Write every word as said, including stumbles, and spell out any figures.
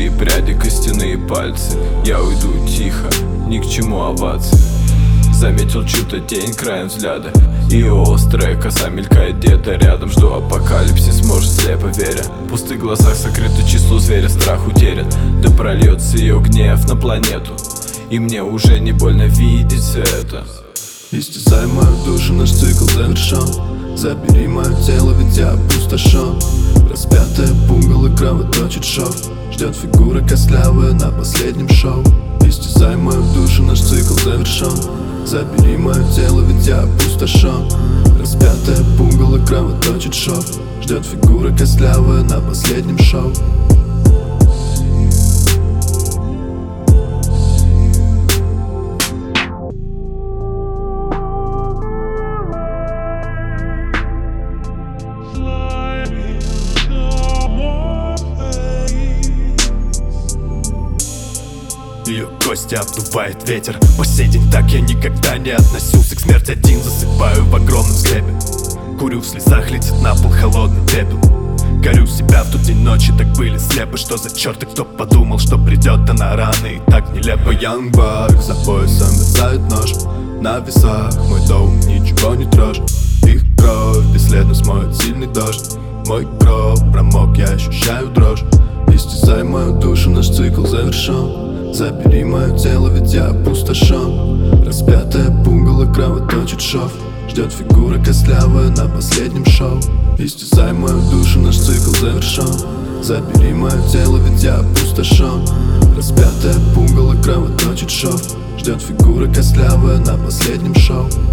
Золотые пряди, костяные пальцы. Я уйду тихо, ни к чему овации. Заметил чью-то тень краем взгляда, и острая коса мелькает где-то рядом. Жду апокалипсис, может слепо веря. В пустых глазах сокрыто число зверя, страх утерян. Да прольется ее гнев на планету, и мне уже не больно видеть все это. Истязай мою душу, наш цикл завершен. Забери мое тело, ведь я опустошен. Распятая пугало кровоточит шов. Ждет фигура костлявая на последнем шоу. Истязай мою душу, наш цикл завершен. Забери мое тело, ведь я опустошен. Распятая пугало кровоточит шов. Ждет фигура костлявая на последнем шоу. Ее кости обдувает ветер. По сей день так я никогда не относился к смерти. Один засыпаю в огромном склепе. Курю, в слезах летит на пол холодный пепел. Горю себя в тот день, ночи так были слепы. Что за черт, и кто подумал, что придет она рано и так нелепо. Young Buck, за поясом мерцает нож. На весах мой долг, ничего не трожь. Их кровь бесследно смоет сильный дождь. Мой гроб промок, я ощущаю дрожь. Истязай мою душу, наш цикл завершен. Забери мое тело, ведь я опустошен. Распятая пугало кровоточит шов. Ждет фигура костлявая на последнем шоу. Истязай мою душу, наш цикл завершен. Забери мое тело, ведь я опустошен. Распятая пугало кровоточит шов. Ждет фигура костлявая на последнем шоу.